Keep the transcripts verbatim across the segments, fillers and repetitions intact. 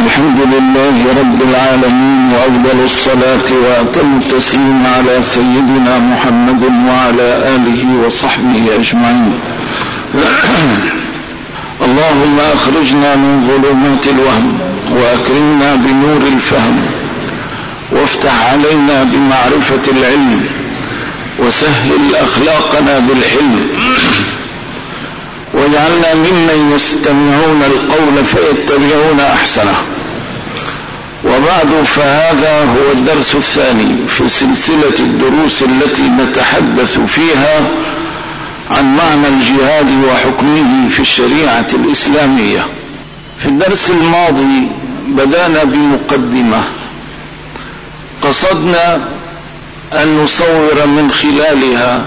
الحمد لله رب العالمين، وأفضل الصلاة وأتم التسليم على سيدنا محمد وعلى آله وصحبه أجمعين. اللهم أخرجنا من ظلمات الوهم وأكرمنا بنور الفهم، وافتح علينا بمعرفة العلم، وسهل أخلاقنا بالحلم، واجعلنا ممن يستمعون القول فيتبعون أحسنه. وبعد، فهذا هو الدرس الثاني في سلسلة الدروس التي نتحدث فيها عن معنى الجهاد وحكمه في الشريعة الإسلامية. في الدرس الماضي بدأنا بمقدمة قصدنا أن نصور من خلالها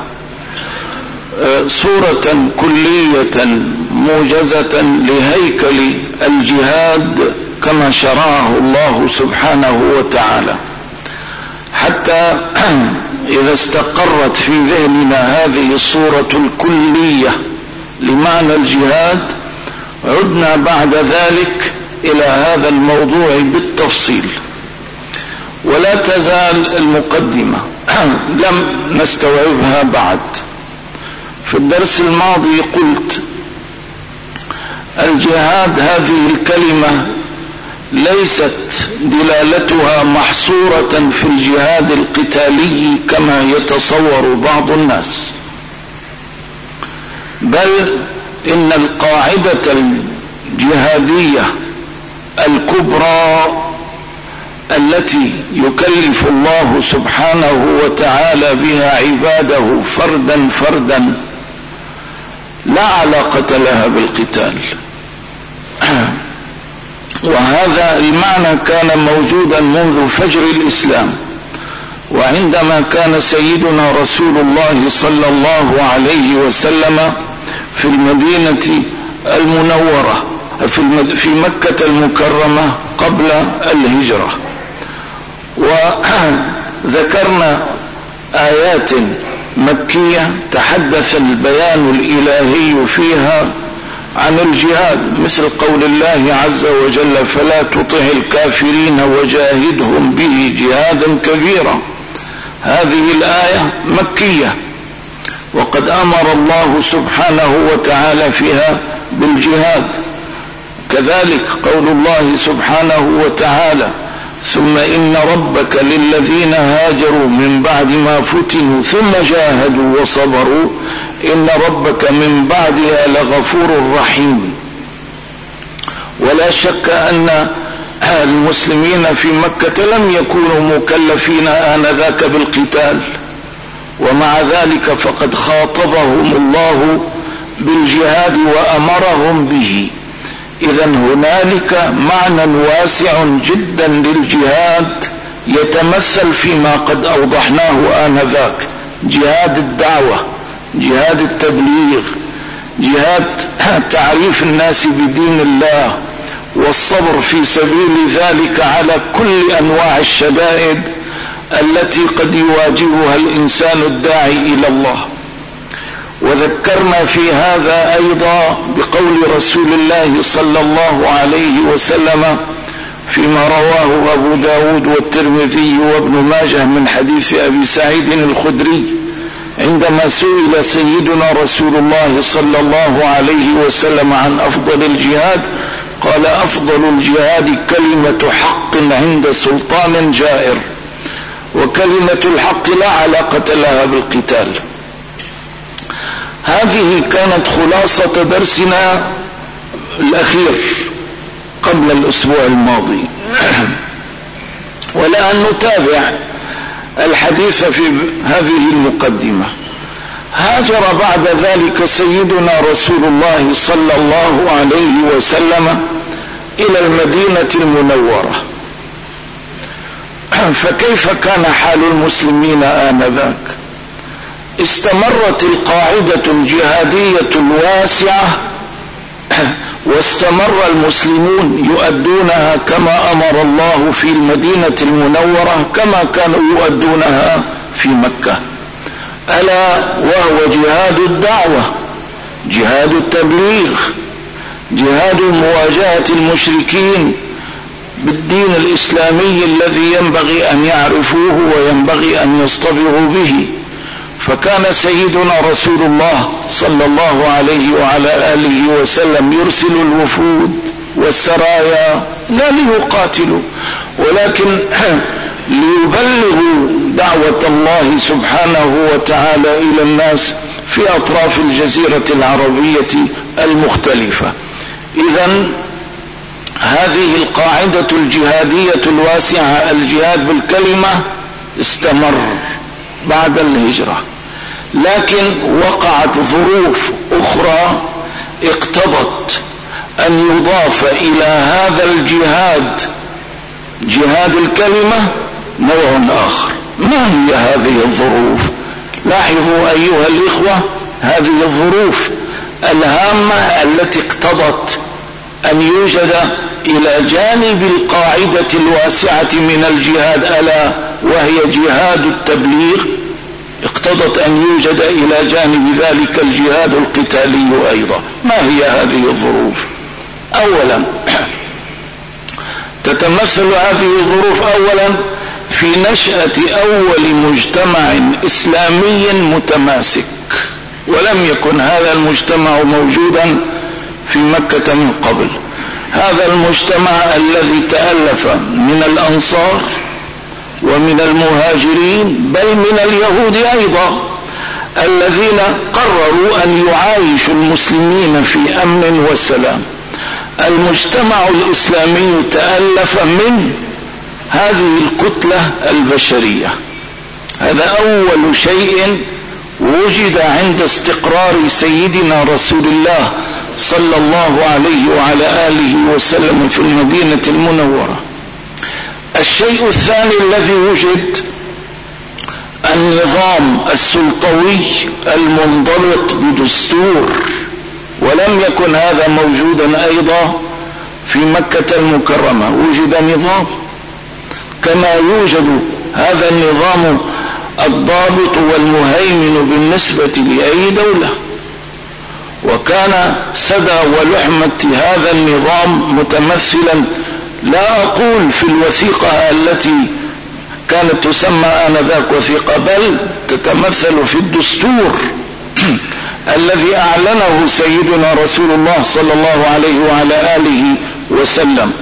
صورة كلية موجزة لهيكل الجهاد كما شرعه الله سبحانه وتعالى، حتى إذا استقرت في ذهننا هذه الصورة الكلية لمعنى الجهاد عدنا بعد ذلك إلى هذا الموضوع بالتفصيل. ولا تزال المقدمة لم نستوعبها بعد. في الدرس الماضي قلت الجهاد هذه الكلمة ليست دلالتها محصورة في الجهاد القتالي كما يتصور بعض الناس، بل إن القاعدة الجهادية الكبرى التي يكلف الله سبحانه وتعالى بها عباده فردا فردا لا علاقة لها بالقتال. وهذا المعنى كان موجودا منذ فجر الإسلام، وعندما كان سيدنا رسول الله صلى الله عليه وسلم في المدينة المنورة في مكة المكرمة قبل الهجرة، وذكرنا آيات مكية تحدث البيان الإلهي فيها عن الجهاد، مثل قول الله عز وجل: فلا تطع الكافرين وجاهدهم به جهادا كبيرا. هذه الآية مكية، وقد أمر الله سبحانه وتعالى فيها بالجهاد. كذلك قول الله سبحانه وتعالى: ثم إن ربك للذين هاجروا من بعد ما فتنوا ثم جاهدوا وصبروا إن ربك من بعدها لغفور رحيم. ولا شك أن المسلمين في مكة لم يكونوا مكلفين آنذاك بالقتال، ومع ذلك فقد خاطبهم الله بالجهاد وأمرهم به. إذن هنالك معنى واسع جدا للجهاد يتمثل فيما قد أوضحناه آنذاك: جهاد الدعوة، جهاد التبليغ، جهاد تعريف الناس بدين الله، والصبر في سبيل ذلك على كل أنواع الشدائد التي قد يواجهها الإنسان الداعي إلى الله. وذكرنا في هذا أيضا بقول رسول الله صلى الله عليه وسلم فيما رواه أبو داود والترمذي وابن ماجه من حديث أبي سعيد الخدري، عندما سئل سيدنا رسول الله صلى الله عليه وسلم عن أفضل الجهاد قال: أفضل الجهاد كلمة حق عند سلطان جائر. وكلمة الحق لا علاقة لها بالقتال. هذه كانت خلاصة درسنا الأخير قبل الأسبوع الماضي. والآن نتابع الحديث في هذه المقدمة. هاجر بعد ذلك سيدنا رسول الله صلى الله عليه وسلم إلى المدينة المنورة. فكيف كان حال المسلمين آنذاك؟ استمرت القاعدة الجهادية الواسعة، واستمر المسلمون يؤدونها كما أمر الله في المدينة المنورة كما كانوا يؤدونها في مكة، ألا وهو جهاد الدعوة، جهاد التبليغ، جهاد مواجهة المشركين بالدين الإسلامي الذي ينبغي أن يعرفوه وينبغي أن يصطبغوا به. فكان سيدنا رسول الله صلى الله عليه وعلى آله وسلم يرسل الوفود والسرايا لا ليقاتلوا ولكن ليبلغوا دعوة الله سبحانه وتعالى إلى الناس في أطراف الجزيرة العربية المختلفة. إذن هذه القاعدة الجهادية الواسعة، الجهاد بالكلمة، استمر بعد الهجرة، لكن وقعت ظروف أخرى اقتضت أن يضاف إلى هذا الجهاد، جهاد الكلمة، نوع آخر. ما هي هذه الظروف؟ لاحظوا أيها الإخوة هذه الظروف الهامة التي اقتضت أن يوجد إلى جانب القاعدة الواسعة من الجهاد ألا وهي جهاد التبليغ، اقتضت أن يوجد إلى جانب ذلك الجهاد القتالي أيضا. ما هي هذه الظروف؟ أولا تتمثل هذه الظروف أولا في نشأة أول مجتمع إسلامي متماسك، ولم يكن هذا المجتمع موجودا في مكة من قبل. هذا المجتمع الذي تألف من الأنصار ومن المهاجرين بل من اليهود أيضا، الذين قرروا أن يعايشوا المسلمين في أمن وسلام. المجتمع الإسلامي تألف من هذه الكتلة البشرية. هذا أول شيء وجد عند استقرار سيدنا رسول الله صلى الله عليه وعلى آله وسلم في المدينة المنورة. الشيء الثاني الذي وجد النظام السلطوي المنضبط بدستور، ولم يكن هذا موجودا أيضا في مكة المكرمة. وجد نظام كما يوجد هذا النظام الضابط والمهيمن بالنسبة لأي دولة، وكان سدى ولحمة هذا النظام متمثلا، لا أقول في الوثيقة التي كانت تسمى آنذاك وثيقة، بل تتمثل في الدستور الذي أعلنه سيدنا رسول الله صلى الله عليه وعلى آله وسلم.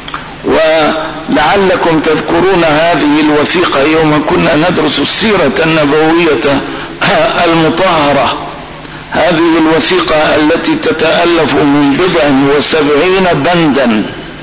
ولعلكم تذكرون هذه الوثيقة يوم كنا ندرس السيرة النبوية المطهرة. هذه الوثيقة التي تتألف من بضع وسبعين بندا.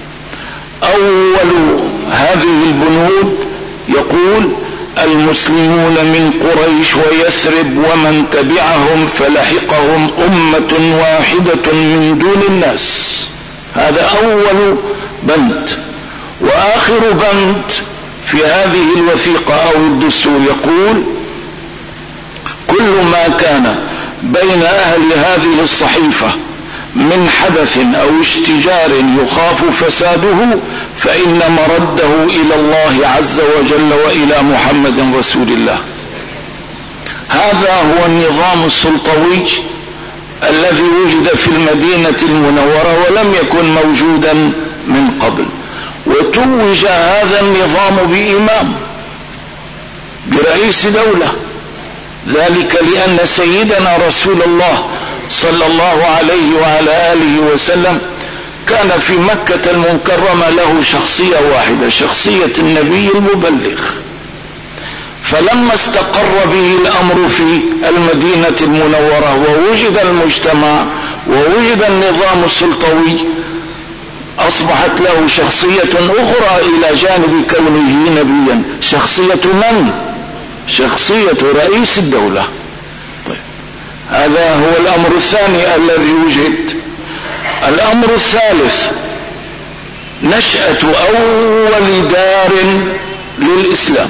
أول هذه البنود يقول: المسلمون من قريش ويثرب ومن تبعهم فلحقهم أمة واحدة من دون الناس. هذا أول بند. وآخر بند في هذه الوثيقة أو الدستور يقول: كل ما كان بين أهل هذه الصحيفة من حدث أو اشتجار يخاف فساده فإن مرده إلى الله عز وجل وإلى محمد رسول الله. هذا هو النظام السلطوي الذي وجد في المدينة المنورة ولم يكن موجودا من قبل. وتوج هذا النظام بإمام، برئيس دولة، ذلك لأن سيدنا رسول الله صلى الله عليه وعلى آله وسلم كان في مكة المكرمة له شخصية واحدة، شخصية النبي المبلغ. فلما استقر به الأمر في المدينة المنورة ووجد المجتمع ووجد النظام السلطوي، أصبحت له شخصية أخرى إلى جانب كونه نبيا. شخصية من؟ شخصية رئيس الدولة. طيب، هذا هو الأمر الثاني الذي وجد. الأمر الثالث نشأة أول دار للإسلام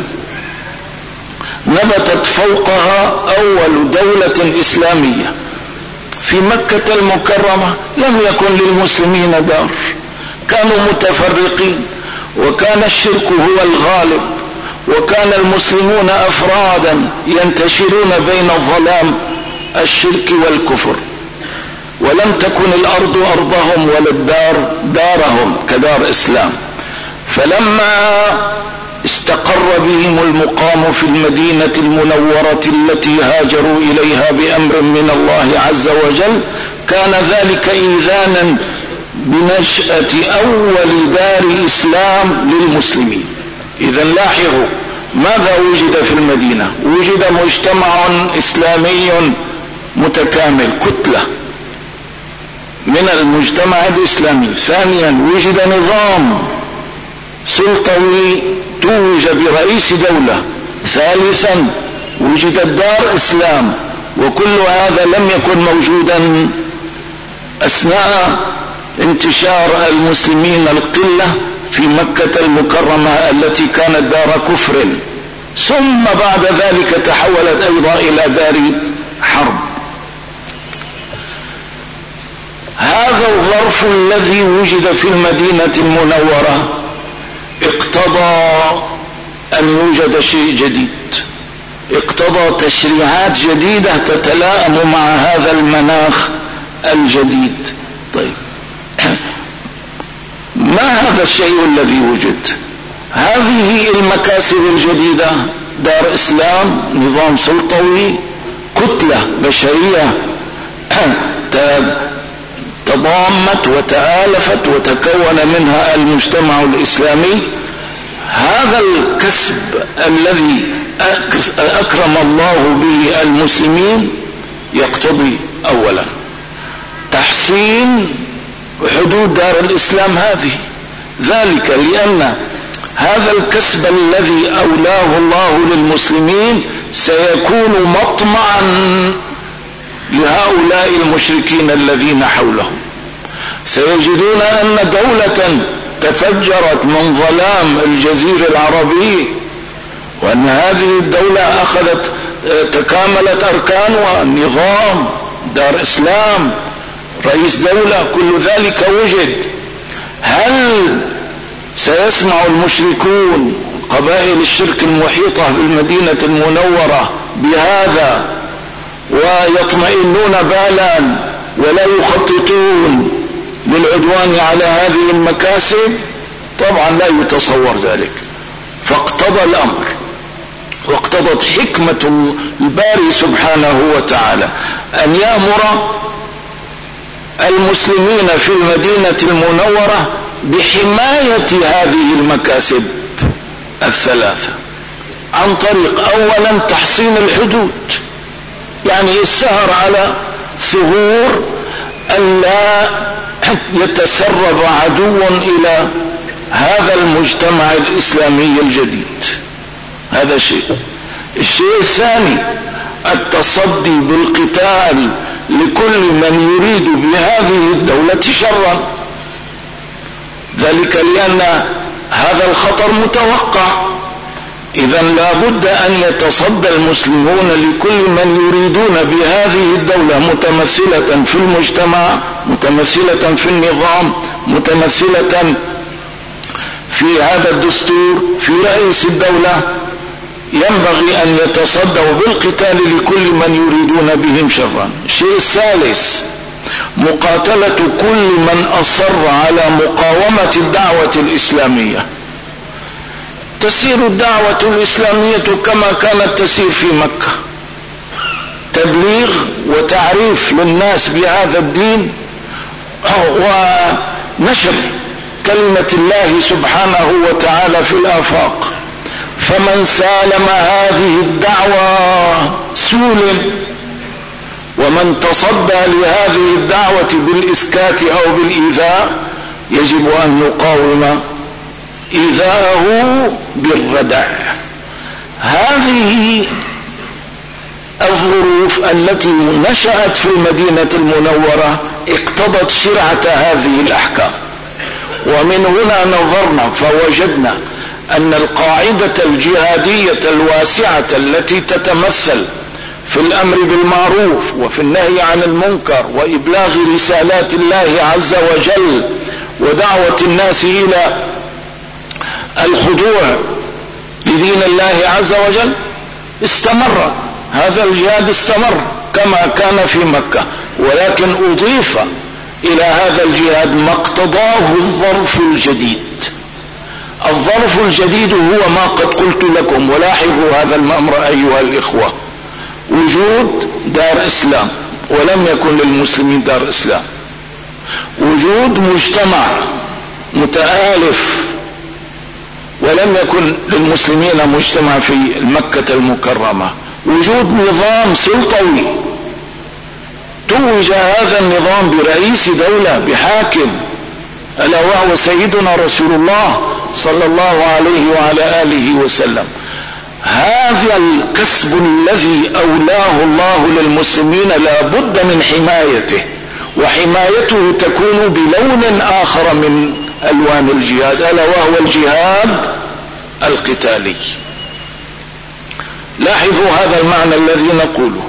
نبتت فوقها أول دولة إسلامية في مكة المكرمة. لم يكن للمسلمين دار، كانوا متفرقين، وكان الشرك هو الغالب، وكان المسلمون أفرادا ينتشرون بين ظلام الشرك والكفر، ولم تكن الأرض أرضهم ولا الدار دارهم كدار إسلام. فلما استقر بهم المقام في المدينة المنورة التي هاجروا إليها بأمر من الله عز وجل، كان ذلك إيذانا بنشأة أول دار إسلام للمسلمين. إذا لاحظوا ماذا وجد في المدينة؟ وجد مجتمع إسلامي متكامل، كتلة من المجتمع الإسلامي. ثانيا وجد نظام سلطوي توج برئيس دولة. ثالثا وجدت دار إسلام، وكل هذا لم يكن موجودا أثناء انتشار المسلمين القلة في مكة المكرمة التي كانت دار كفر، ثم بعد ذلك تحولت أيضا إلى دار حرب. هذا الظرف الذي وجد في المدينة المنورة اقتضى أن يوجد شيء جديد، اقتضى تشريعات جديدة تتلائم مع هذا المناخ الجديد. طيب ما هذا الشيء الذي وجد؟ هذه المكاسب الجديدة، دار إسلام، نظام سلطوي، كتلة بشرية تضامت وتآلفت وتكون منها المجتمع الإسلامي. هذا الكسب الذي أكرم الله به المسلمين يقتضي أولا تحسين حدود دار الإسلام هذه، ذلك لأن هذا الكسب الذي أولاه الله للمسلمين سيكون مطمعا لهؤلاء المشركين الذين حولهم. سيجدون أن دولة تفجرت من ظلام الجزيرة العربية، وأن هذه الدولة أخذت تكاملت أركانها، النظام، دار إسلام، رئيس دولة، كل ذلك وجد. هل سيسمع المشركون قبائل الشرك المحيطة بالمدينة المنورة بهذا ويطمئنون بالا ولا يخططون للعدوان على هذه المكاسب؟ طبعا لا يتصور ذلك. فاقتضى الأمر واقتضت حكمة الباري سبحانه وتعالى أن يأمر المسلمين في المدينة المنورة بحماية هذه المكاسب الثلاثة عن طريق أولا تحصين الحدود، يعني السهر على ثغور أن لا يتسرب عدو إلى هذا المجتمع الإسلامي الجديد. هذا شيء. الشيء الثاني التصدي بالقتال لكل من يريد بهذه الدولة شرا، ذلك لأن هذا الخطر متوقع. إذا لا بد أن يتصدى المسلمون لكل من يريدون بهذه الدولة، متمثلة في المجتمع، متمثلة في النظام، متمثلة في هذا الدستور، في رئيس الدولة. ينبغي أن يتصدوا بالقتال لكل من يريدون بهم شرا. الشيء الثالث مقاتلة كل من أصر على مقاومة الدعوة الإسلامية. تسير الدعوة الإسلامية كما كانت تسير في مكة، تبليغ وتعريف للناس بهذا الدين ونشر كلمة الله سبحانه وتعالى في الآفاق. فمن سالم هذه الدعوة سولم، ومن تصدى لهذه الدعوة بالإسكات أو بالإيذاء يجب أن نقاوم إيذاءه بالردع. هذه الظروف التي نشأت في المدينة المنورة اقتضت شرعة هذه الأحكام. ومن هنا نظرنا فوجدنا أن القاعدة الجهادية الواسعة التي تتمثل في الأمر بالمعروف وفي النهي عن المنكر وإبلاغ رسالات الله عز وجل ودعوة الناس إلى الخضوع لدين الله عز وجل استمر. هذا الجهاد استمر كما كان في مكة، ولكن أضيف إلى هذا الجهاد ما اقتضاه الظرف الجديد. الظرف الجديد هو ما قد قلت لكم، ولاحظوا هذا الأمر أيها الإخوة: وجود دار إسلام ولم يكن للمسلمين دار إسلام، وجود مجتمع متآلف ولم يكن للمسلمين مجتمع في مكة المكرمة، وجود نظام سلطوي توج هذا النظام برئيس دولة بحاكم ألا وهو سيدنا رسول الله صلى الله عليه وعلى آله وسلم. هذا الكسب الذي أولاه الله للمسلمين لا بد من حمايته، وحمايته تكون بلون آخر من ألوان الجهاد ألا وهو الجهاد القتالي. لاحظوا هذا المعنى الذي نقوله.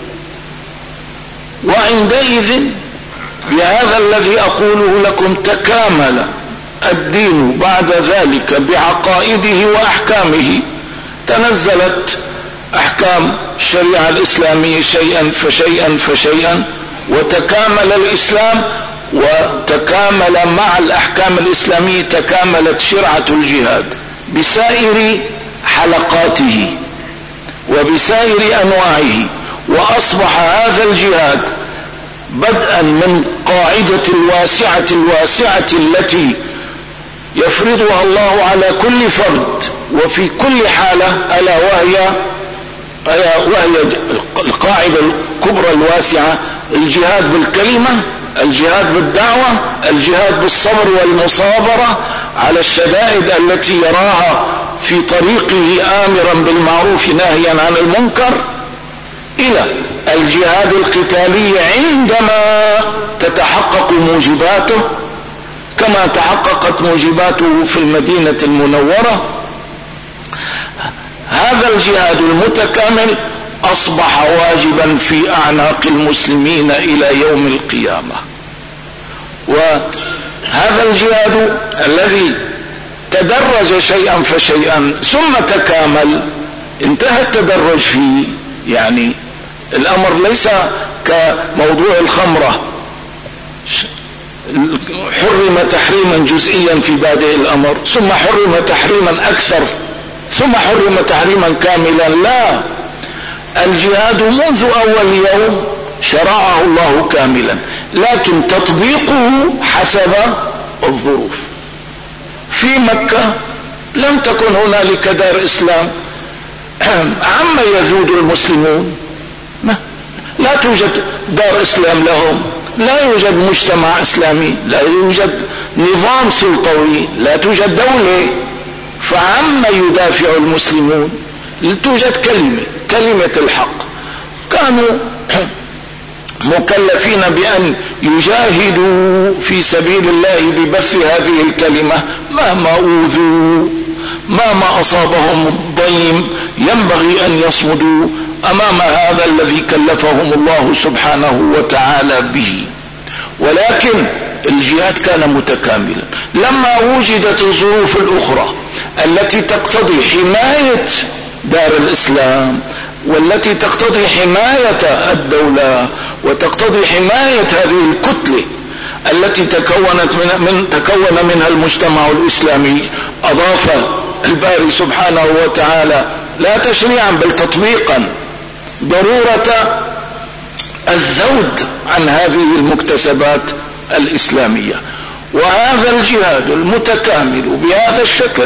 وعندئذ بهذا الذي أقوله لكم تكامل الدين بعد ذلك بعقائده وأحكامه، تنزلت أحكام الشريعة الإسلامية شيئا فشيئا فشيئا، وتكامل الإسلام، وتكامل مع الأحكام الإسلامية تكاملت شرعة الجهاد بسائر حلقاته وبسائر أنواعه، وأصبح هذا الجهاد بدءا من قاعدة الواسعة الواسعة التي يفرضها الله على كل فرد وفي كل حالة، ألا وهي وهي القاعدة الكبرى الواسعة: الجهاد بالكلمة، الجهاد بالدعوة، الجهاد بالصبر والمصابرة على الشدائد التي يراها في طريقه آمرا بالمعروف ناهيا عن المنكر، إلى الجهاد القتالي عندما تتحقق موجباته كما تحققت موجباته في المدينة المنورة. هذا الجهاد المتكامل أصبح واجبا في أعناق المسلمين إلى يوم القيامة. وهذا الجهاد الذي تدرج شيئا فشيئا ثم تكامل، انتهى التدرج فيه، يعني الأمر ليس كموضوع الخمرة حرم تحريما جزئيا في بادئ الأمر ثم حرم تحريما أكثر ثم حرم تحريما كاملا، لا، الجهاد منذ أول يوم شرعه الله كاملا، لكن تطبيقه حسب الظروف. في مكة لم تكن هنالك دار إسلام، عما يذود المسلمون، لا توجد دار إسلام لهم، لا يوجد مجتمع إسلامي، لا يوجد نظام سلطوي، لا توجد دولة، فعما يدافع المسلمون؟ توجد كلمة كلمة الحق. كانوا مكلفين بأن يجاهدوا في سبيل الله ببث هذه الكلمة مهما أوذوا، مهما أصابهم ضيم ينبغي أن يصمدوا أمام هذا الذي كلفهم الله سبحانه وتعالى به. ولكن الجهاد كان متكاملا. لما وجدت الظروف الأخرى التي تقتضي حماية دار الإسلام، والتي تقتضي حماية الدولة، وتقتضي حماية هذه الكتلة التي تكونت من, من تكون منها المجتمع الإسلامي، أضاف الباري سبحانه وتعالى لا تشريعا بل تطبيقا ضرورة الذود عن هذه المكتسبات الإسلامية. وهذا الجهاد المتكامل بهذا الشكل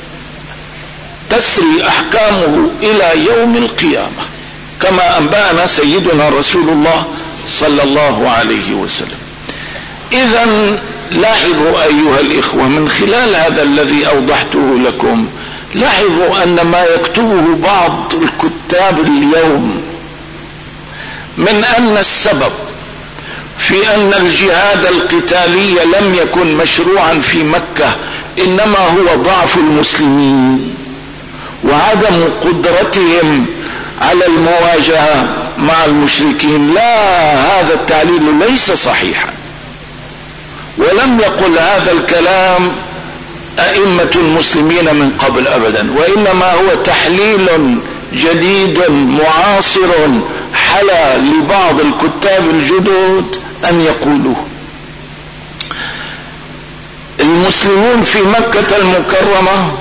تسري أحكامه إلى يوم القيامة كما أنبأنا سيدنا رسول الله صلى الله عليه وسلم. إذن لاحظوا أيها الإخوة من خلال هذا الذي أوضحته لكم، لاحظوا أن ما يكتبه بعض الكتاب اليوم من أن السبب في أن الجهاد القتالي لم يكن مشروعا في مكة إنما هو ضعف المسلمين وعدم قدرتهم على المواجهة مع المشركين. لا، هذا التعليل ليس صحيحا، ولم يقل هذا الكلام أئمة المسلمين من قبل أبدا، وإنما هو تحليل جديد معاصر حلا لبعض الكتاب الجدد أن يقولوا. المسلمون في مكة المكرمة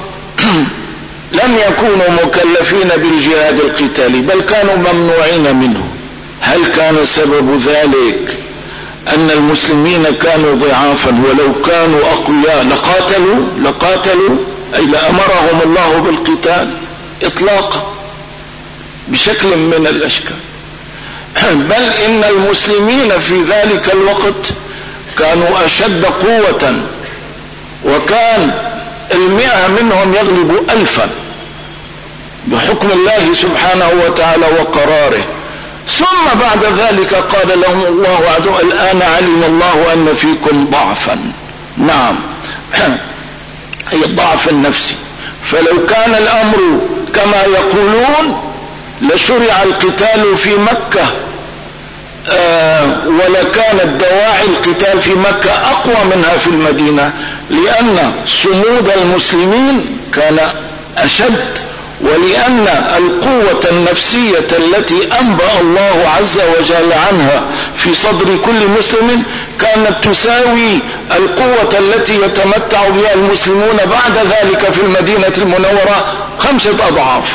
لم يكونوا مكلفين بالجهاد القتالي بل كانوا ممنوعين منه. هل كان سبب ذلك أن المسلمين كانوا ضعافا؟ ولو كانوا أقوياء لقاتلوا لقاتلوا أي لأمرهم الله بالقتال إطلاقا بشكل من الأشكال. بل إن المسلمين في ذلك الوقت كانوا أشد قوة، وكان المئة منهم يغلب ألفا بحكم الله سبحانه وتعالى وقراره. ثم بعد ذلك قال لهم الله عز وجل الآن علم الله أن فيكم ضعفا. نعم، أي الضعف النفسي. فلو كان الأمر كما يقولون لشرع القتال في مكة، آه ولكانت دواعي القتال في مكة أقوى منها في المدينة، لأن صمود المسلمين كان أشد، ولأن القوة النفسية التي أنبأ الله عز وجل عنها في صدر كل مسلم كانت تساوي القوة التي يتمتع بها المسلمون بعد ذلك في المدينة المنورة خمسة أضعاف.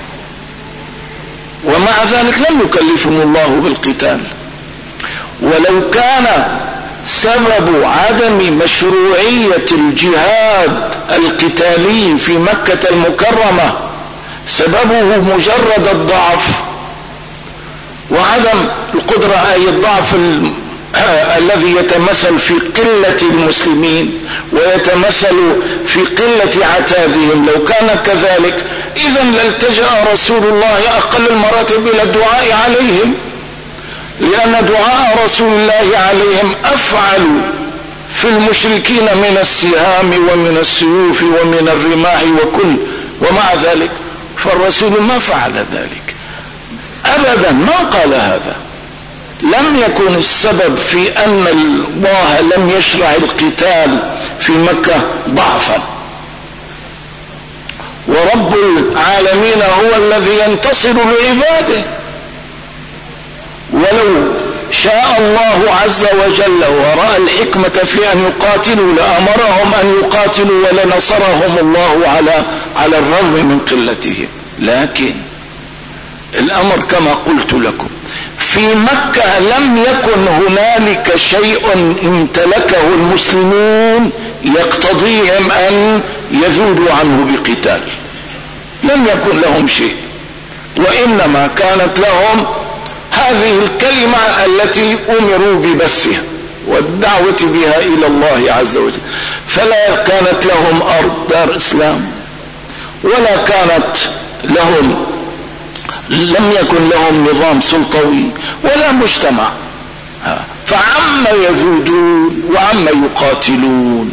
ومع ذلك لم يكلفهم الله بالقتال. ولو كان سبب عدم مشروعية الجهاد القتالي في مكة المكرمة سببه مجرد الضعف وعدم القدرة، أي الضعف الذي يتمثل في قلة المسلمين ويتمثل في قلة عتادهم، لو كان كذلك إذن لالتجأ رسول الله أقل المراتب إلى الدعاء عليهم، لأن دعاء رسول الله عليهم أفعل في المشركين من السهام ومن السيوف ومن الرماح وكل. ومع ذلك فالرسول ما فعل ذلك أبدا، ما قال هذا. لم يكن السبب في أن الله لم يشرع القتال في مكة ضعفا، ورب العالمين هو الذي ينتصر لعباده. ولو شاء الله عز وجل ورأى الحكمة في أن يقاتلوا لأمرهم أن يقاتلوا ولنصرهم الله على على الرغم من قلتهم. لكن الأمر كما قلت لكم في مكة لم يكن هنالك شيء امتلكه المسلمون يقتضيهم أن يذودوا عنه بقتال، لم يكن لهم شيء، وإنما كانت لهم هذه الكلمة التي أمروا ببثها والدعوة بها إلى الله عز وجل. فلا كانت لهم أرض دار إسلام، ولا كانت لهم لم يكن لهم نظام سلطوي ولا مجتمع، فعما يذودون وعما يقاتلون.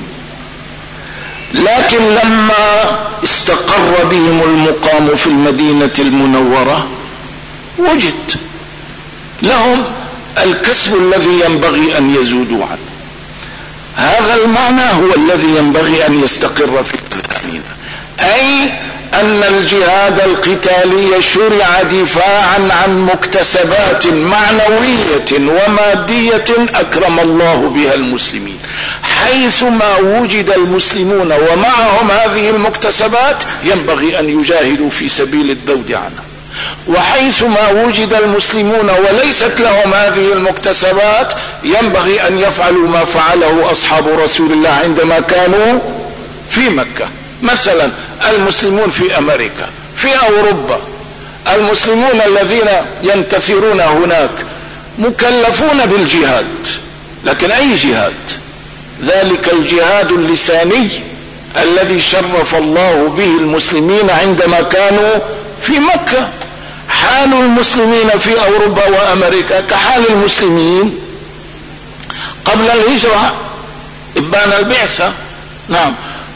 لكن لما استقر بهم المقام في المدينة المنورة وجد لهم الكسب الذي ينبغي أن يزودوا عنه. هذا المعنى هو الذي ينبغي أن يستقر في ذهننا، أي أن الجهاد القتالي شرع دفاعا عن مكتسبات معنوية ومادية أكرم الله بها المسلمين. حيثما وجد المسلمون ومعهم هذه المكتسبات ينبغي أن يجاهدوا في سبيل الذود عنها، وحيثما وجد المسلمون وليست لهم هذه المكتسبات ينبغي أن يفعلوا ما فعله أصحاب رسول الله عندما كانوا في مكة. مثلا المسلمون في أمريكا، في أوروبا، المسلمون الذين ينتثرون هناك مكلفون بالجهاد، لكن أي جهاد؟ ذلك الجهاد اللساني الذي شرف الله به المسلمين عندما كانوا في مكة. حال المسلمين في أوروبا وأمريكا كحال المسلمين قبل الهجرة إبان البعثة. نعم،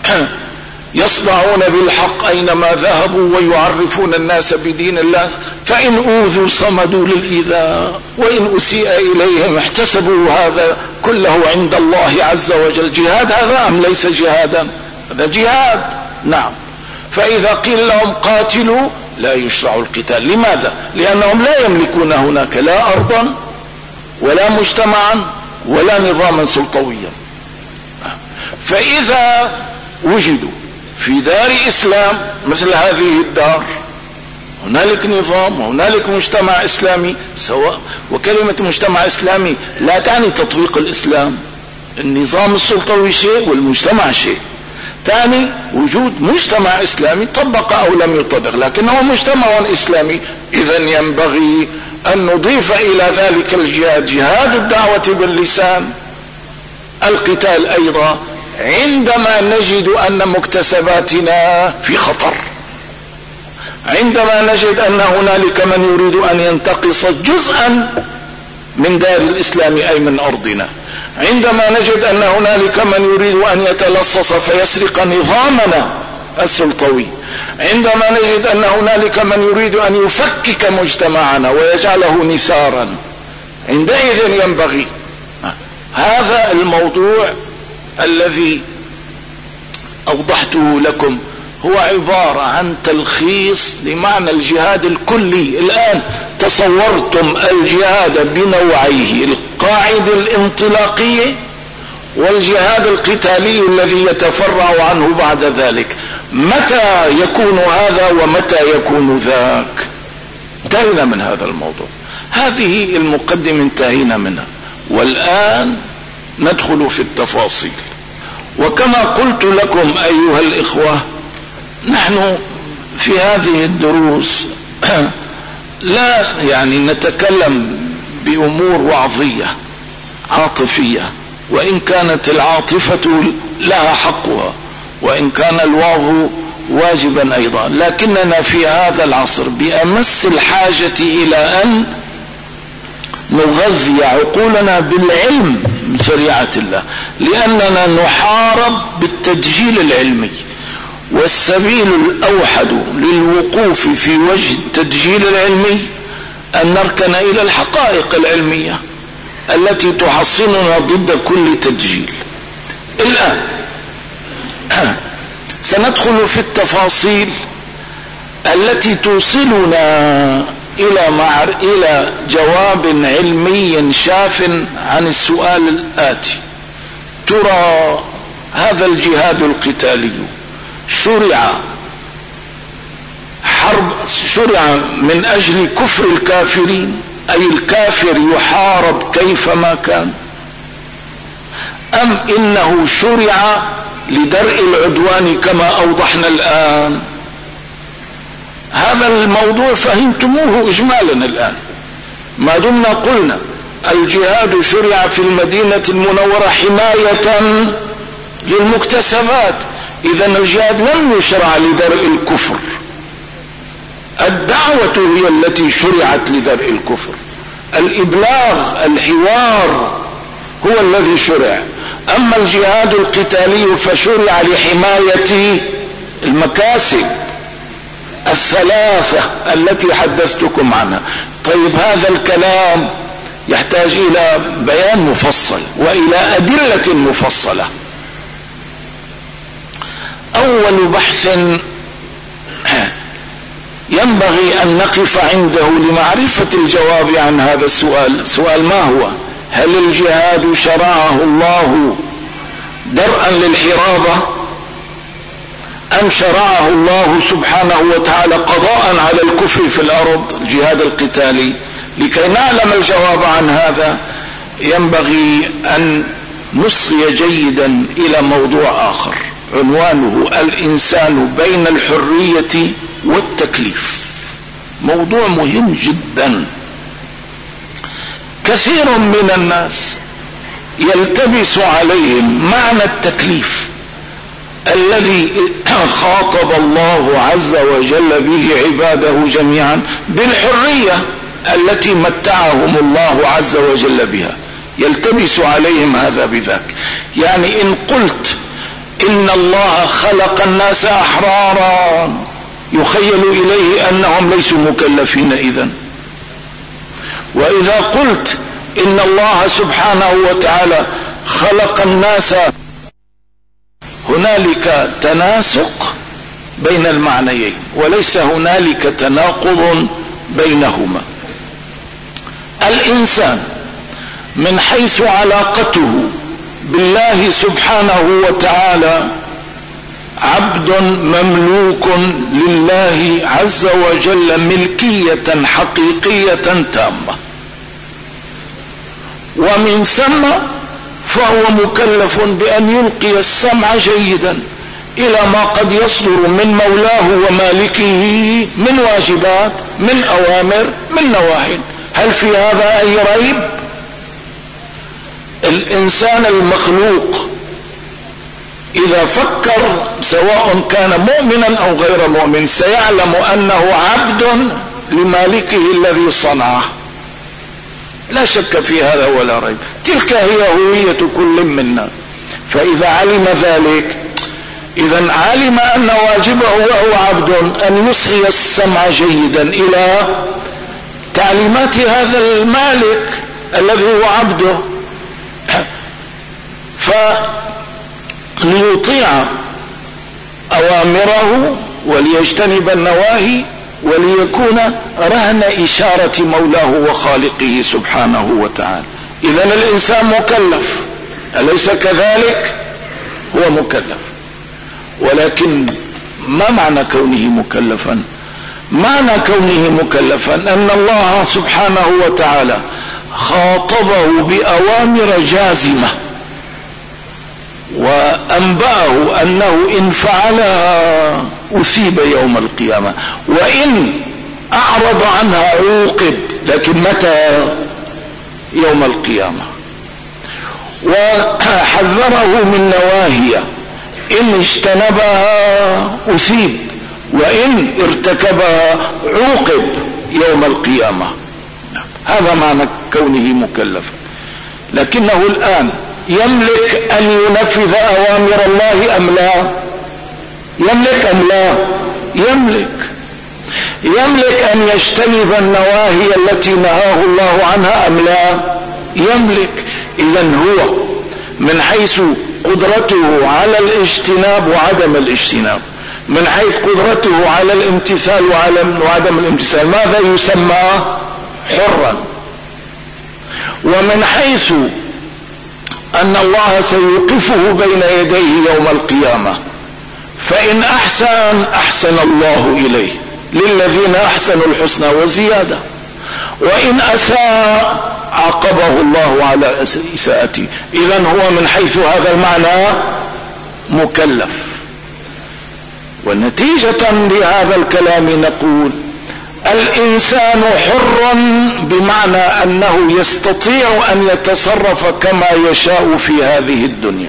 يصدعون بالحق أينما ذهبوا ويعرفون الناس بدين الله، فإن أوذوا صمدوا للإيذاء وإن أسيء إليهم احتسبوا هذا كله عند الله عز وجل. جهاد هذا أم ليس جهادا؟ هذا جهاد. نعم، فإذا قيل لهم قاتلوا لا يشرع القتال. لماذا؟ لأنهم لا يملكون هناك لا أرضا ولا مجتمعا ولا نظاما سلطويا. فإذا وجدوا في دار إسلام مثل هذه الدار هنالك نظام وهنالك مجتمع إسلامي سواء. وكلمة مجتمع إسلامي لا تعني تطبيق الإسلام، النظام السلطوي شيء والمجتمع شيء، تعني وجود مجتمع إسلامي طبق أو لم يطبق لكنه مجتمع إسلامي. إذن ينبغي أن نضيف إلى ذلك الجهاد جهاد الدعوة باللسان، القتال أيضا عندما نجد أن مكتسباتنا في خطر، عندما نجد أن هنالك من يريد أن ينتقص جزءا من دار الإسلام أي من أرضنا، عندما نجد أن هنالك من يريد أن يتلصص فيسرق نظامنا السلطوي، عندما نجد أن هنالك من يريد أن يفكك مجتمعنا ويجعله نثارا، عندئذ ينبغي هذا الموضوع الذي أوضحته لكم هو عبارة عن تلخيص لمعنى الجهاد الكلي. الآن تصورتم الجهاد بنوعيه، القاعدة الانطلاقية والجهاد القتالي الذي يتفرع عنه بعد ذلك. متى يكون هذا ومتى يكون ذاك؟ انتهينا من هذا الموضوع، هذه المقدمة انتهينا منها، والآن ندخل في التفاصيل. وكما قلت لكم أيها الإخوة، نحن في هذه الدروس لا يعني نتكلم بأمور وعظية عاطفية، وإن كانت العاطفة لها حقها وإن كان الوعظ واجبا أيضا، لكننا في هذا العصر بأمس الحاجة إلى أن نغذي عقولنا بالعلم من شريعة الله، لأننا نحارب بالتدجيل العلمي، والسبيل الأوحد للوقوف في وجه التدجيل العلمي أن نركن إلى الحقائق العلمية التي تحصننا ضد كل تدجيل. الآن سندخل في التفاصيل التي توصلنا إلى معر إلى جواب علمي شاف عن السؤال الآتي: ترى هذا الجهاد القتالي شرع حرب شرع من أجل كفر الكافرين، أي الكافر يحارب كيفما كان، أم إنه شرع لدرء العدوان كما أوضحنا الآن؟ هذا الموضوع فهمتموه إجمالا الآن. ما دمنا قلنا الجهاد شرع في المدينة المنورة حماية للمكتسبات، إذن الجهاد لم يشرع لدرء الكفر، الدعوة هي التي شرعت لدرء الكفر، الإبلاغ الحوار هو الذي شرع. أما الجهاد القتالي فشرع لحماية المكاسب الثلاثة التي حدثتكم عنها. طيب هذا الكلام يحتاج إلى بيان مفصل وإلى أدلة مفصلة. أول بحث ينبغي أن نقف عنده لمعرفة الجواب عن هذا السؤال، سؤال ما هو؟ هل الجهاد شرعه الله درءا للحرابة، أم شرعه الله سبحانه وتعالى قضاء على الكفر في الأرض، الجهاد القتالي؟ لكي نعلم الجواب عن هذا ينبغي أن نصغي جيدا إلى موضوع آخر عنوانه الإنسان بين الحرية والتكليف. موضوع مهم جدا. كثير من الناس يلتبس عليهم معنى التكليف الذي خاطب الله عز وجل به عباده جميعا بالحرية التي متعهم الله عز وجل بها. يلتبس عليهم هذا بذاك. يعني إن قلت إن الله خلق الناس أحرارا يخيل إليه أنهم ليسوا مكلفين إذن. وإذا قلت إن الله سبحانه وتعالى خلق الناس، هنالك تناسق بين المعنيين وليس هنالك تناقض بينهما. الإنسان من حيث علاقته بالله سبحانه وتعالى عبد مملوك لله عز وجل ملكية حقيقية تامة، ومن ثم فهو مكلف بأن يلقي السمع جيدا إلى ما قد يصدر من مولاه ومالكه من واجبات، من أوامر، من نواهي. هل في هذا أي ريب؟ الإنسان المخلوق إذا فكر سواء كان مؤمنا أو غير مؤمن سيعلم أنه عبد لمالكه الذي صنعه، لا شك في هذا ولا ريب. تلك هي هوية كل منا. فإذا علم ذلك، إذا علم أن واجبه وهو عبد أن يصغي السمع جيدا إلى تعليمات هذا المالك الذي هو عبده، فليطيع أوامره وليجتنب النواهي وليكون رهن إشارة مولاه وخالقه سبحانه وتعالى. إذن الإنسان مكلف، أليس كذلك؟ هو مكلف، ولكن ما معنى كونه مكلفا؟ معنى كونه مكلفا أن الله سبحانه وتعالى خاطبه بأوامر جازمة وأنبأه أنه إن فعلها أثيب يوم القيامة، وإن أعرض عنها عوقب، لكن متى؟ يوم القيامة. وحذره من نواهي إن اجتنبها أثيب، وإن ارتكبها عوقب يوم القيامة. هذا معنى كونه مكلفا. لكنه الآن يملك أن ينفذ أوامر الله أم لا؟ يملك أم لا؟ يملك. يملك أن يجتنب النواهي التي نهاه الله عنها أم لا؟ يملك. إذن هو من حيث قدرته على الاجتناب وعدم الاجتناب، من حيث قدرته على الامتثال وعدم الامتثال، ماذا يسمى؟ حرا. ومن حيث أن الله سيوقفه بين يديه يوم القيامة، فإن أحسن أحسن الله إليه، للذين أحسنوا الحسنى وزيادة، وإن أساء عاقبه الله على إساءته. إذن هو من حيث هذا المعنى مكلف. ونتيجة لهذا الكلام نقول الإنسان حر بمعنى أنه يستطيع أن يتصرف كما يشاء في هذه الدنيا،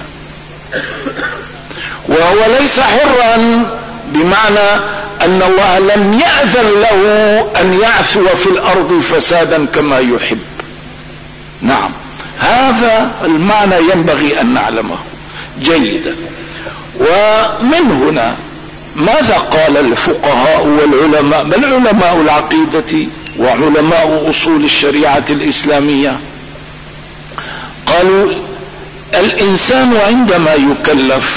وهو ليس حرا بمعنى أن الله لم يأذن له أن يعثو في الأرض فسادا كما يحب. نعم، هذا المعنى ينبغي أن نعلمه جيدا. ومن هنا ماذا قال الفقهاء والعلماء، بل علماء العقيدة وعلماء أصول الشريعة الإسلامية؟ قالوا الإنسان عندما يكلف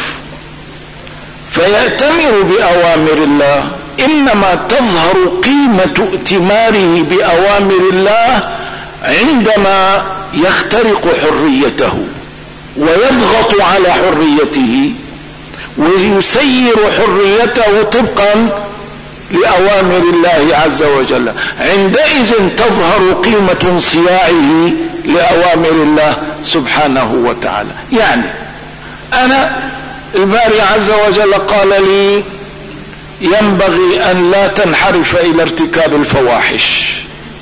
فيأتمر بأوامر الله إنما تظهر قيمة ائتماره بأوامر الله عندما يخترق حريته ويضغط على حريته ويسير حريته طبقا لأوامر الله عز وجل. عندئذ تظهر قيمة انصياعه لأوامر الله سبحانه وتعالى. يعني أنا الباري عز وجل قال لي ينبغي أن لا تنحرف إلى ارتكاب الفواحش،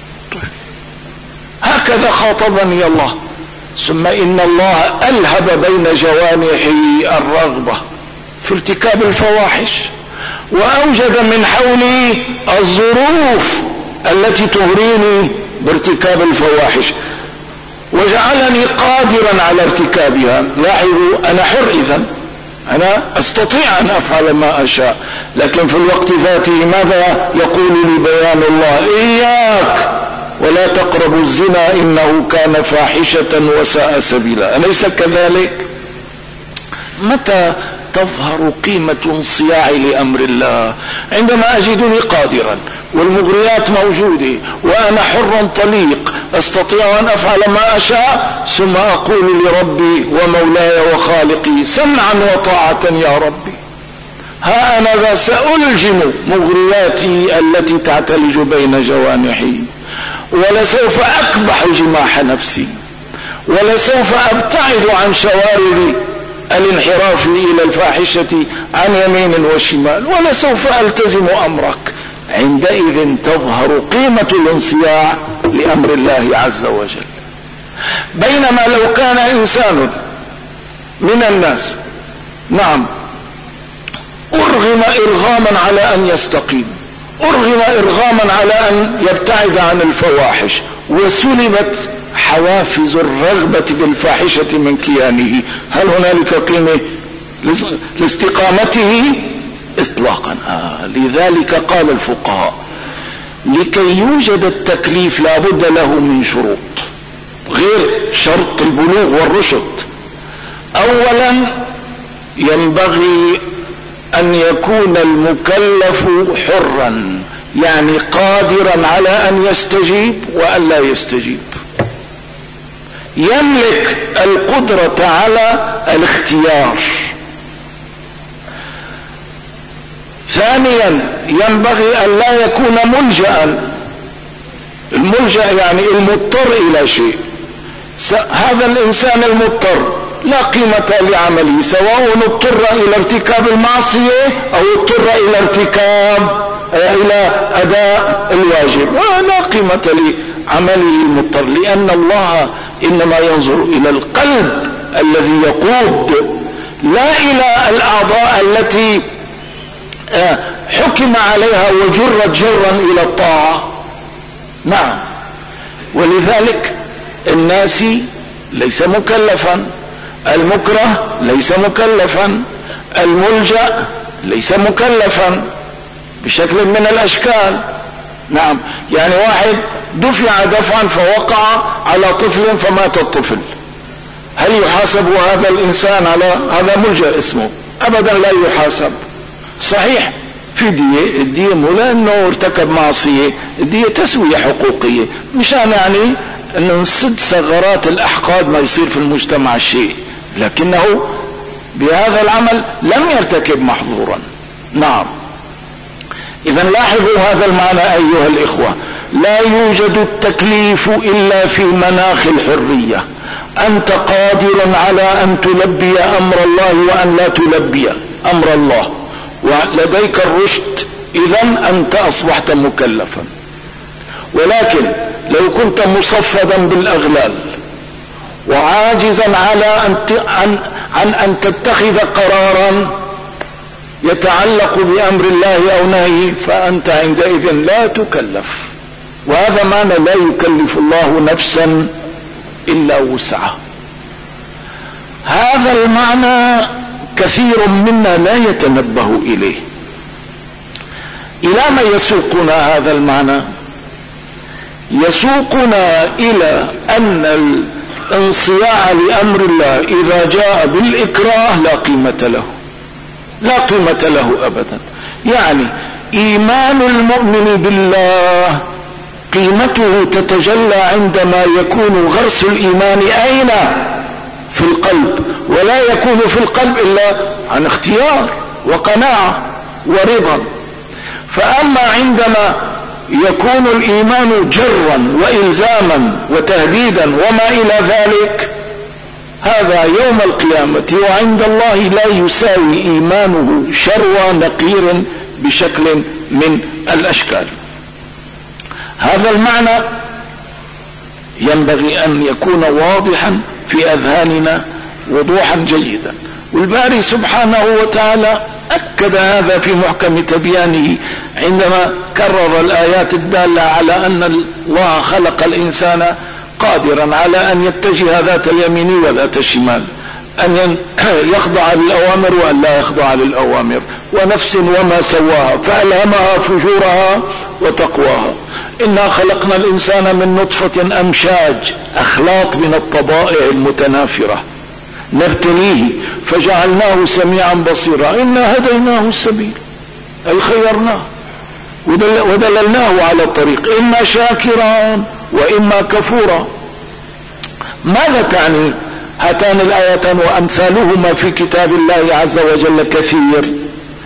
هكذا خاطبني الله. ثم إن الله ألهب بين جوانحي الرغبة في ارتكاب الفواحش، وأوجد من حولي الظروف التي تغريني بارتكاب الفواحش، وجعلني قادرا على ارتكابها. لاحظوا أنا حر، إذن أنا أستطيع أن أفعل ما أشاء، لكن في الوقت ذاته ماذا يقول لي بيان الله؟ إياك ولا تقربوا الزنا إنه كان فاحشة وساء سبيلا. أليس كذلك؟ متى تظهر قيمة انصياعي لأمر الله؟ عندما أجدني قادرا والمغريات موجودة وأنا حر طليق أستطيع أن أفعل ما أشاء، ثم أقول لربي ومولاي وخالقي سمعا وطاعة يا ربي. ها أنا ذا سألجم مغرياتي التي تعتلج بين جوانحي، ولسوف أكبح جماح نفسي، ولسوف أبتعد عن شوارب الانحراف إلى الفاحشة عن يمين وشمال، ولسوف ألتزم أمرك. عندئذ تظهر قيمة الانصياع لأمر الله عز وجل. بينما لو كان إنسان من الناس نعم أرغم إرغاما على أن يستقيم، أرغم إرغاما على أن يبتعد عن الفواحش، وسلبت حوافز الرغبة بالفاحشة من كيانه، هل هنالك قيمة لاستقامته؟ إطلاقا. آه لذلك قال الفقهاء لكي يوجد التكليف لابد له من شروط غير شرط البلوغ والرشد. أولا ينبغي أن يكون المكلف حرا، يعني قادرا على أن يستجيب وأن لا يستجيب، يملك القدرة على الاختيار. ثانيا ينبغي أن لا يكون ملجأ، الملجأ يعني المضطر إلى شيء. هذا الإنسان المضطر لا قيمة لعمله، سواء اضطر إلى ارتكاب المعصية أو اضطر إلى ارتكاب إلى أداء الواجب، لا قيمة لعمله المضطر، لأن الله إنما ينظر إلى القلب الذي يقود، لا إلى الأعضاء التي حكم عليها وجرت جرا إلى الطاعة. نعم. ولذلك الناسي ليس مكلفا، المكره ليس مكلفا، الملجأ ليس مكلفا بشكل من الأشكال. نعم. يعني واحد دفع دفعا فوقع على طفل فمات الطفل، هل يحاسب هذا الإنسان على هذا؟ ملجأ اسمه؟ أبدا لا يحاسب. صحيح في دية، الدية مو لأنه ارتكب معصية، الدية تسوية حقوقية، مشان يعني أنه نسد ثغرات الأحقاد ما يصير في المجتمع الشيء، لكنه بهذا العمل لم يرتكب محظورا. نعم. إذا لاحظوا هذا المعنى أيها الإخوة، لا يوجد التكليف إلا في مناخ الحرية. أنت قادر على أن تلبي أمر الله وأن لا تلبي أمر الله، ولديك الرشد، إذن أنت أصبحت مكلفا. ولكن لو كنت مصفدا بالأغلال وعاجزا على أن عن, عن أن تتخذ قرارا يتعلق بأمر الله أو نهيه، فأنت عندئذ لا تكلف. وهذا معنى لا يكلف الله نفسا إلا وسعها. هذا المعنى كثير منا لا يتنبه إليه. إلى ما يسوقنا هذا المعنى؟ يسوقنا إلى أن الانصياع لأمر الله إذا جاء بالإكراه لا قيمة له، لا قيمة له أبدا. يعني إيمان المؤمن بالله قيمته تتجلى عندما يكون غرس الإيمان أين؟ في القلب، ولا يكون في القلب إلا عن اختيار وقناعة ورضا. فأما عندما يكون الإيمان جرا وإلزاما وتهديدا وما إلى ذلك، هذا يوم القيامة وعند الله لا يساوي إيمانه شروى نقير بشكل من الأشكال. هذا المعنى ينبغي أن يكون واضحا في أذهاننا وضوحا جيدا. والباري سبحانه وتعالى أكد هذا في محكم تبيانه عندما كرر الآيات الدالة على أن الله خلق الإنسان قادرا على أن يتجه ذات اليمين وذات الشمال، أن يخضع للأوامر وأن لا يخضع للأوامر، ونفس وما سواها فألهمها فجورها وتقواها. إنا خلقنا الإنسان من نطفة أمشاج، أخلاط من الطبائع المتنافرة، نبتليه فجعلناه سميعا بصيرا. إنا هديناه السبيل، أي خيرناه ودللناه على الطريق، إما شاكرا وإما كفورا. ماذا تعني هاتان الآيتان وأمثالهما في كتاب الله عز وجل كثير؟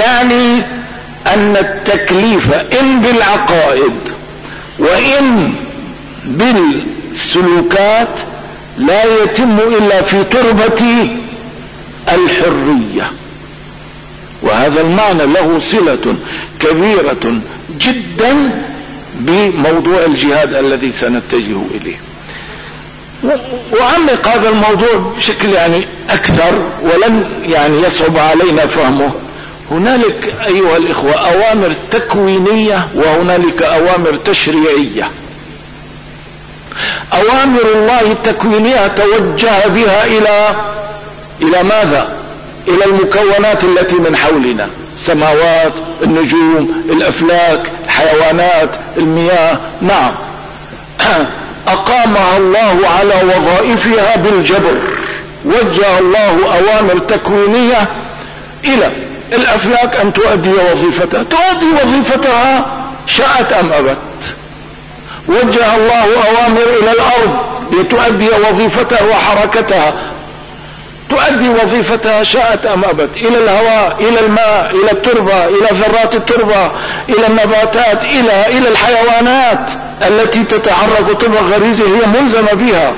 تعني أن التكليف إن بالعقائد وإن بالسلوكات لا يتم إلا في تربة الحرية، وهذا المعنى له صلة كبيرة جدا بموضوع الجهاد الذي سنتجه إليه. وعمق هذا الموضوع بشكل يعني أكثر ولن يعني يصعب علينا فهمه. هنالك أيها الإخوة أوامر تكوينية وهنالك أوامر تشريعية. أوامر الله التكوينية توجه بها إلى إلى ماذا؟ إلى المكونات التي من حولنا، السماوات، النجوم، الأفلاك، الحيوانات، المياه. نعم، أقامها الله على وظائفها بالجبر. وجه الله أوامر تكوينية إلى الأفلاك أن تؤدي وظيفتها، تؤدي وظيفتها شاءت أم أبت. وجه الله أوامر إلى الأرض لتؤدي وظيفتها وحركتها، تؤدي وظيفتها شاءت أم أبت. إلى الهواء، إلى الماء، إلى التربة، إلى ذرات التربة، إلى النباتات، إلى إلى الحيوانات التي تتحرك طبق غريزي هي ملزمة بها.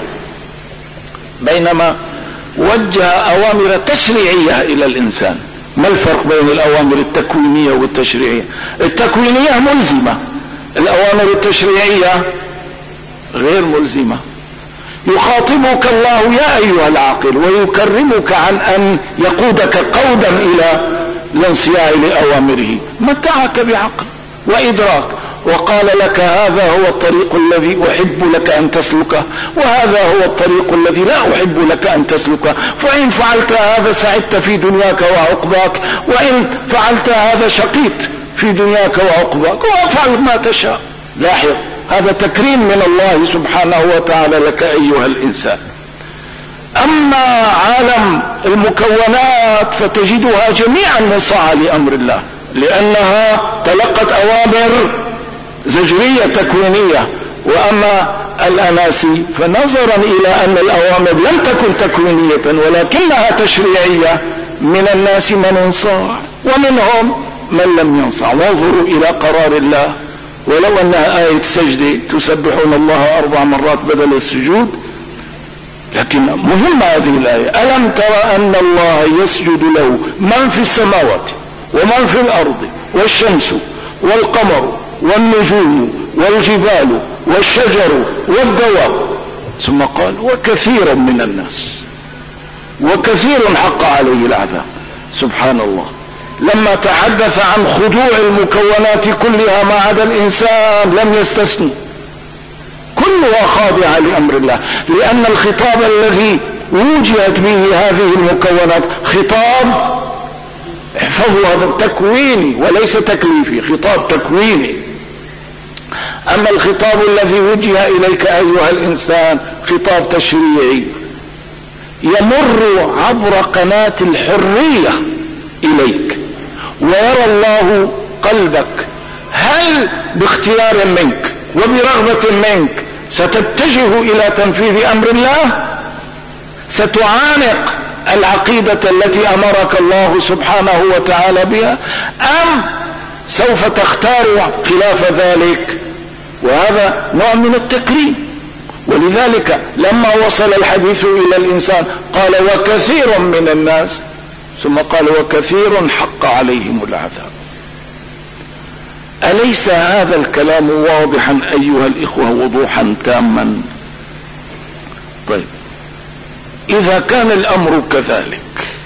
بينما وجه أوامر تشريعية إلى الإنسان. ما الفرق بين الأوامر التكوينية والتشريعية؟ التكوينية ملزمة، الأوامر التشريعية غير ملزمة. يخاطبك الله يا أيها العاقل ويكرمك عن أن يقودك قودا إلى الانصياع لأوامره، متعك بعقل وإدراك وقال لك هذا هو الطريق الذي أحب لك أن تسلكه، وهذا هو الطريق الذي لا أحب لك أن تسلكه، فإن فعلت هذا سعدت في دنياك وعقباك، وإن فعلت هذا شقيت في دنياك وعقباك، وافعل ما تشاء. لاحظ، هذا تكريم من الله سبحانه وتعالى لك أيها الإنسان. أما عالم المكونات فتجدها جميعا منصاعة لأمر الله، لأنها تلقت أوامر زجرية تكوينية. وأما الأناسي فنظرا إلى أن الأوامر لم تكن تكوينية ولكنها تشريعية، من الناس من انصاع ومنهم من لم ينصع. وانظروا إلى قرار الله، ولو أنها آية سجدة تسبحون الله أربع مرات بدل السجود، لكن مهمة هذه الآية. ألم ترى أن الله يسجد له من في السماوات ومن في الأرض والشمس والقمر والنجوم والجبال والشجر والدواب، ثم قال وكثير من الناس، وكثير حق عليه العذاب. سبحان الله، لما تحدث عن خضوع المكونات كلها ما عدا الإنسان لم يستثني، كلها خاضعة لأمر الله، لأن الخطاب الذي وجهت به هذه المكونات خطاب، احفظوا هذا، تكويني وليس تكليفي، خطاب تكويني. أما الخطاب الذي وجه إليك أيها الإنسان خطاب تشريعي يمر عبر قناة الحرية إليك، ويرى الله قلبك، هل باختيار منك وبرغبة منك ستتجه إلى تنفيذ أمر الله، ستعانق العقيدة التي أمرك الله سبحانه وتعالى بها، أم سوف تختار خلاف ذلك؟ وهذا نوع من التكريم. ولذلك لما وصل الحديث إلى الإنسان قال وكثير من الناس، ثم قال وكثير حق عليهم العذاب. أليس هذا الكلام واضحا أيها الإخوة وضوحا تاما؟ طيب، إذا كان الأمر كذلك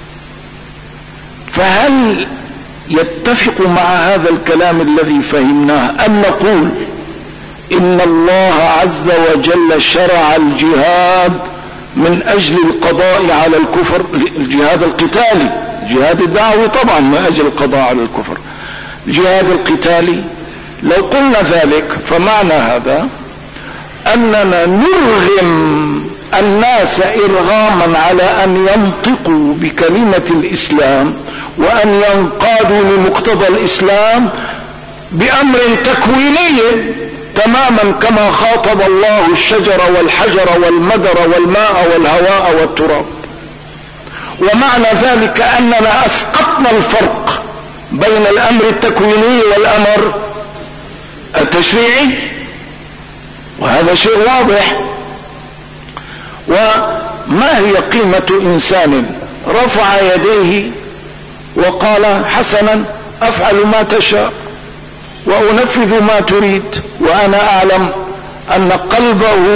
فهل يتفق مع هذا الكلام الذي فهمناه أن نقول إن الله عز وجل شرع الجهاد من أجل القضاء على الكفر، الجهاد القتالي، الجهاد الدعوي طبعا من أجل القضاء على الكفر، الجهاد القتالي؟ لو قلنا ذلك فمعنى هذا أننا نرغم الناس إرغاما على أن ينطقوا بكلمة الإسلام وأن ينقادوا لمقتضى الإسلام بأمر تكويني تماما كما خاطب الله الشجر والحجر والمدر والماء والهواء والتراب. ومعنى ذلك أننا أسقطنا الفرق بين الأمر التكويني والأمر التشريعي، وهذا شيء واضح. وما هي قيمة إنسان رفع يديه وقال حسنا أفعل ما تشاء وأنفذ ما تريد، وأنا أعلم أن قلبه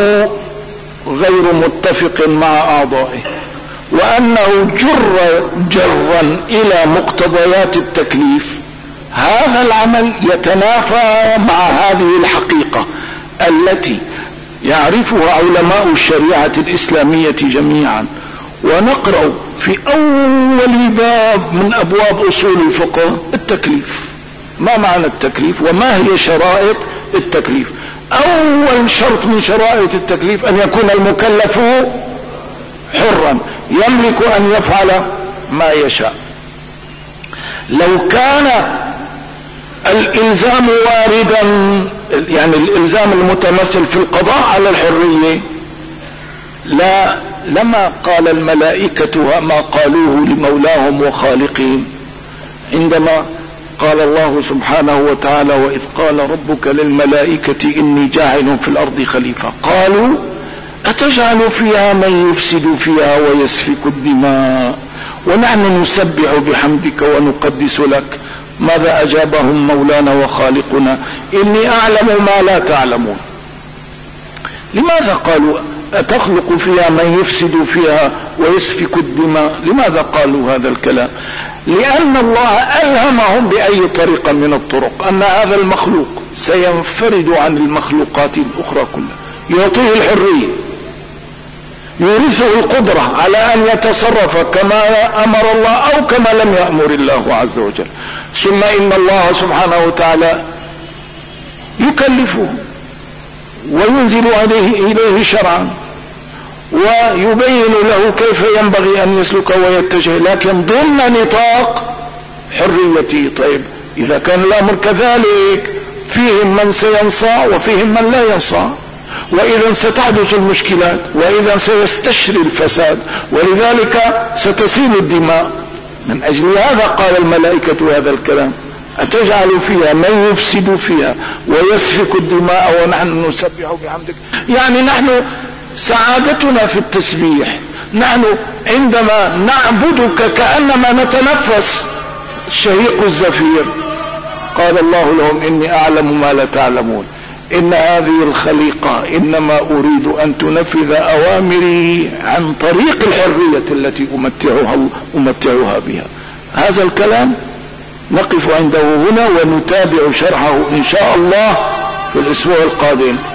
غير متفق مع أعضائه، وأنه جر جرا إلى مقتضيات التكليف؟ هذا العمل يتنافى مع هذه الحقيقة التي يعرفها علماء الشريعة الإسلامية جميعا. ونقرأ في أول باب من أبواب أصول الفقه التكليف. ما معنى التكليف وما هي شرائط التكليف؟ أول شرط من شرائط التكليف أن يكون المكلف حرا يملك أن يفعل ما يشاء. لو كان الإلزام واردا، يعني الإلزام المتمثل في القضاء على الحرية، لا لما قال الملائكة ما قالوه لمولاهم وخالقهم عندما قال الله سبحانه وتعالى وإذ قال ربك للملائكة إني جاعل في الأرض خليفة، قالوا أتجعل فيها من يفسد فيها ويسفك الدماء ونحن نسبح بحمدك ونقدس لك؟ ماذا أجابهم مولانا وخالقنا؟ إني أعلم ما لا تعلمون. لماذا قالوا أتخلق فيها من يفسد فيها ويسفك الدماء؟ لماذا قالوا هذا الكلام؟ لأن الله ألهمهم بأي طريقة من الطرق أن هذا المخلوق سينفرد عن المخلوقات الأخرى كلها، يعطيه الحرية، يورثه القدرة على أن يتصرف كما أمر الله أو كما لم يأمر الله عز وجل. ثم إن الله سبحانه وتعالى يكلفه وينزل عليه إليه شرعا ويبين له كيف ينبغي أن يسلك ويتجه، لكن ضمن نطاق حريته. طيب إذا كان الأمر كذلك فيهم من سينصاع وفيهم من لا ينصاع، وإذا ستحدث المشكلات، وإذا سيستشري الفساد، ولذلك ستسيل الدماء. من أجل هذا قال الملائكة هذا الكلام، أتجعل فيها من يفسد فيها ويسفك الدماء ونحن نسبح بحمدك. يعني نحن سعادتنا في التسبيح، نحن عندما نعبدك كأنما نتنفس الشهيق الزفير. قال الله لهم إني أعلم ما لا تعلمون، إن هذه الخليقة إنما أريد أن تنفذ أوامري عن طريق الحرية التي أمتعها, أمتعها بها. هذا الكلام نقف عنده هنا ونتابع شرحه إن شاء الله في الأسبوع القادم.